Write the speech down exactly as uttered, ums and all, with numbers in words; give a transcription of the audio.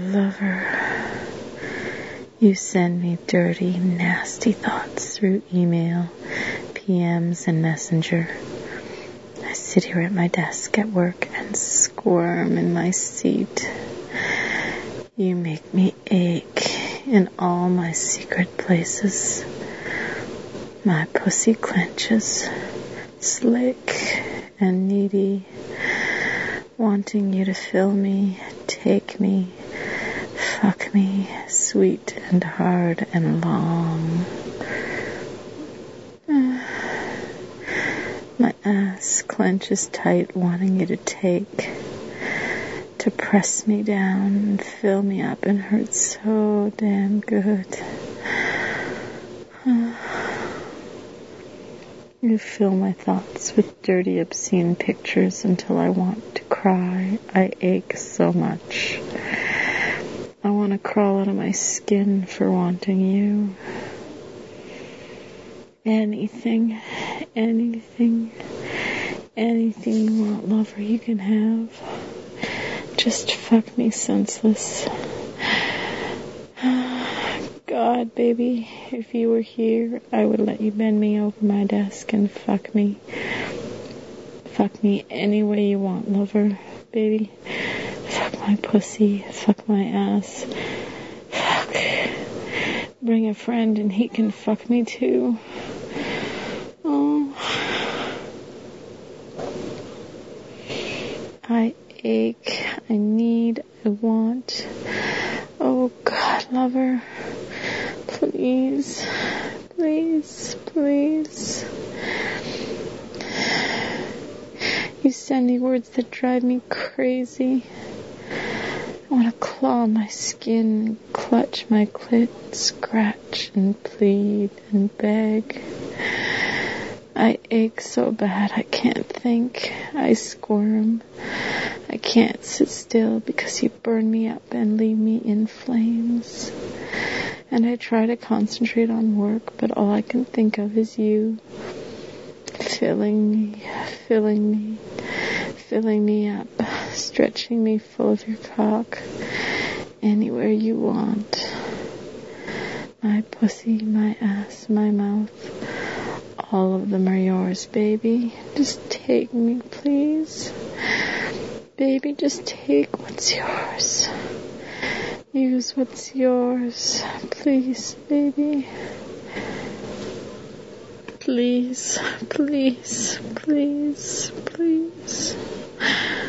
lover. You send me dirty, nasty thoughts through email, P Ms, and Messenger. I sit here at my desk at work and squirm in my seat. You make me ache in all my secret places. My pussy clenches, slick and needy, wanting you to fill me, take me, fuck me, sweet and hard and long. My ass clenches tight, wanting you to take, to press me down and fill me up and hurt so damn good. You fill my thoughts with dirty, obscene pictures until I want to cry. I ache so much. I want to crawl out of my skin for wanting you. Anything, anything, anything you want, lover, you can have. Just fuck me senseless. God, baby, if you were here, I would let you bend me over my desk and fuck me. Fuck me any way you want, lover, baby. Fuck my pussy, fuck my ass. Fuck. Bring a friend and he can fuck me too. Oh. I ache, I need, I want. Oh God, lover. Please, please, please. You send me words that drive me crazy. I want to claw my skin, clutch my clit, scratch and plead and beg. I ache so bad I can't think. I squirm. I can't sit still because you burn me up and leave me in flames. And I try to concentrate on work, but all I can think of is you. Filling me, filling me, filling me up, stretching me full of your cock, anywhere you want. My pussy, my ass, my mouth, all of them are yours, baby. Just take me, please. Baby, just take what's yours. Use what's yours. Please, baby. Please, please, please, please.